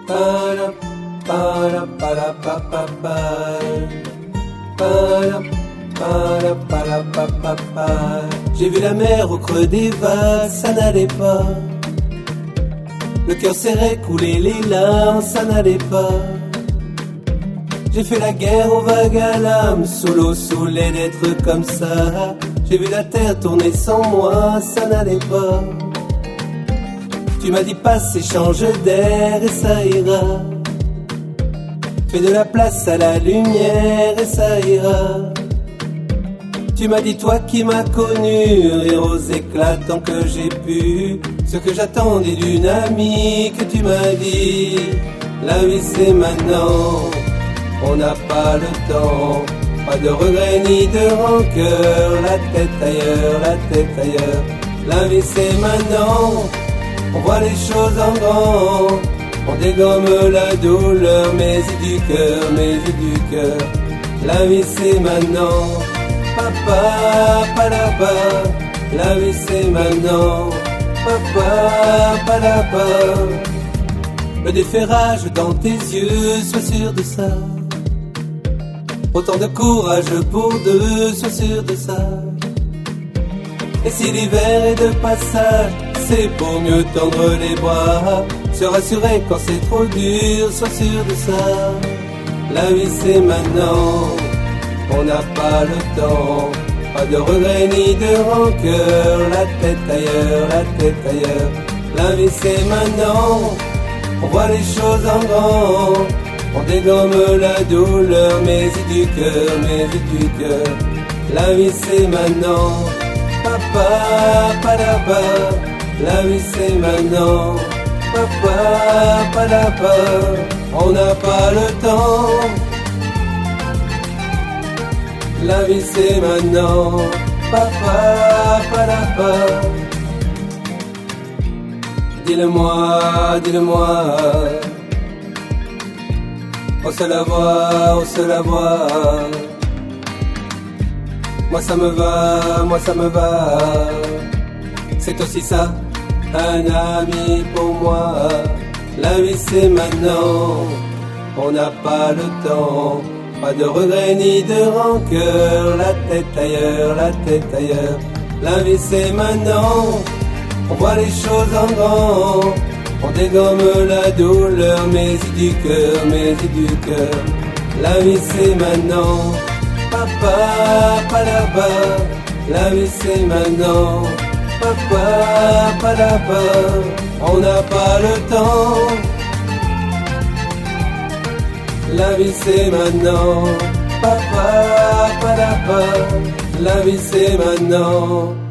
Para, para, para, pa, pa, pa. Para, para, pa, pa, pa. J'ai vu la mer au creux des vagues, ça n'allait pas. Le cœur serré, couler les larmes, ça n'allait pas. J'ai fait la guerre aux vagues à l'âme, sous l'eau, saoulé d'être comme ça. J'ai vu la terre tourner sans moi, ça n'allait pas. Tu m'as dit passe et change d'air et ça ira. Fais de la place à la lumière et ça ira. Tu m'as dit toi qui m'as connu, rire aux éclats tant que j'ai pu. Ce que j'attendais d'une amie que tu m'as dit. La vie c'est maintenant, on n'a pas le temps. Pas de regrets ni de rancœur, la tête ailleurs, la tête ailleurs. La vie c'est maintenant, on voit les choses en grand. On dégomme la douleur, mes yeux du cœur, mes yeux du cœur. La vie c'est maintenant, papa, palapa. La vie c'est maintenant, papa, palapa. Le déferrage dans tes yeux, sois sûr de ça. Autant de courage pour deux, sois sûr de ça. Et si l'hiver est de passage, c'est pour mieux tendre les bras. Se rassurer quand c'est trop dur, sois sûr de ça. La vie c'est maintenant, on n'a pas le temps. Pas de regrets ni de rancœur, la tête ailleurs, la tête ailleurs. La vie c'est maintenant, on voit les choses en grand. On dégomme la douleur, mes yeux du cœur, mes yeux du cœur. La vie c'est maintenant, papa, palapa. La vie c'est maintenant, papa, palapa. On n'a pas le temps. La vie c'est maintenant, papa, palapa. Dis-le-moi, dis-le-moi. On se la voit, on se la voit. Moi ça me va, moi ça me va. C'est aussi ça, un ami pour moi. La vie c'est maintenant, on n'a pas le temps. Pas de regrets ni de rancœur, la tête ailleurs, la tête ailleurs. La vie c'est maintenant, on voit les choses en grand. On dégomme la douleur, mes yeux du cœur, mes yeux du cœur. La vie c'est maintenant, papa, palapa. La vie c'est maintenant, papa, palapa. On n'a pas le temps. La vie c'est maintenant, papa, palapa. La vie c'est maintenant.